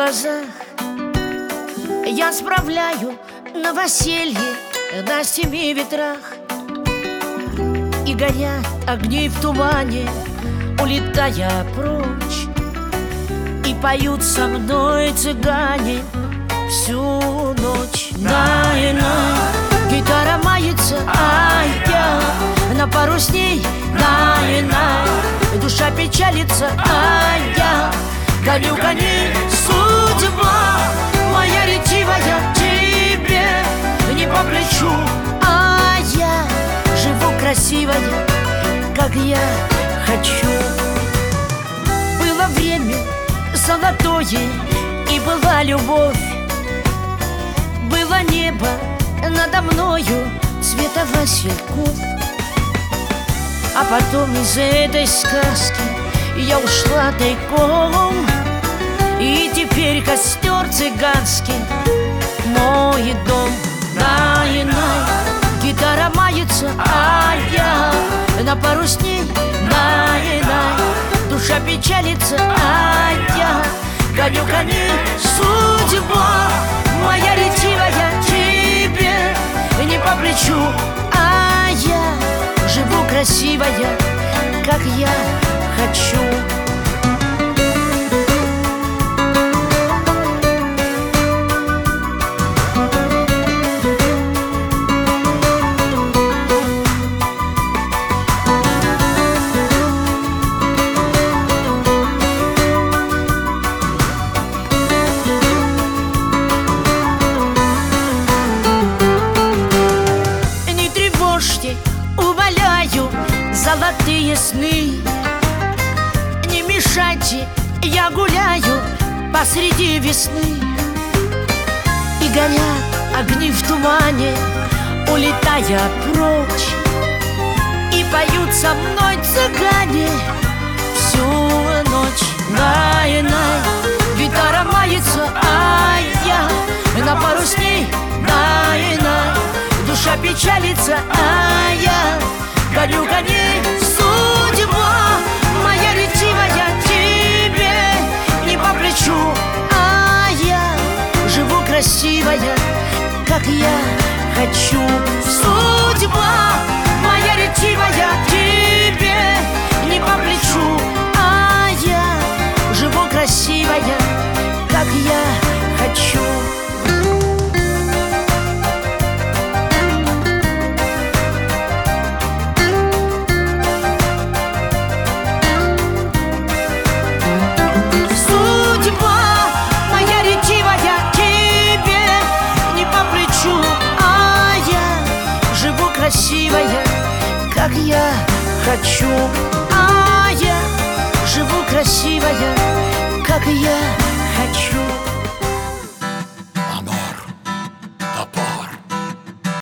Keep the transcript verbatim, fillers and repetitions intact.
глазах я справляю новоселье на семи ветрах. И горят огни в тумане, улетая прочь. И поют со мной цыгане всю ночь. На-и-на, гитара мается, а я на парусне. На-и-на, душа печалится, а я гоню коней. Судьба моя ретивая тебе не по плечу, а я живу красивая, как я хочу. Было время золотое, и была любовь. Было небо надо мною цвета васильков. А потом из этой сказки я ушла тайком, и теперь костер цыганский мой дом. На-и-на, гитара мается, а я на парусне. На-и-на, душа печалится, а я гоню коней. Судьба моя ретивая тебе не по плечу, а я живу красивая, как я хочу. Умоляю, золотые сны, не мешайте, я гуляю посреди весны. И горят огни в тумане, улетая прочь. И поют со мной цыгане всю ночь. На-и-на, гитара мается, а я на парусне. На-и-на, душа печалится, а я гоню коней. Судьба моя ретивая тебе не по плечу, а я живу красивая, как я хочу. Судьба моя ретивая тебе не по плечу, а я живу красивая, как я хочу. Красивая, как я хочу, а я живу красивая, как я хочу.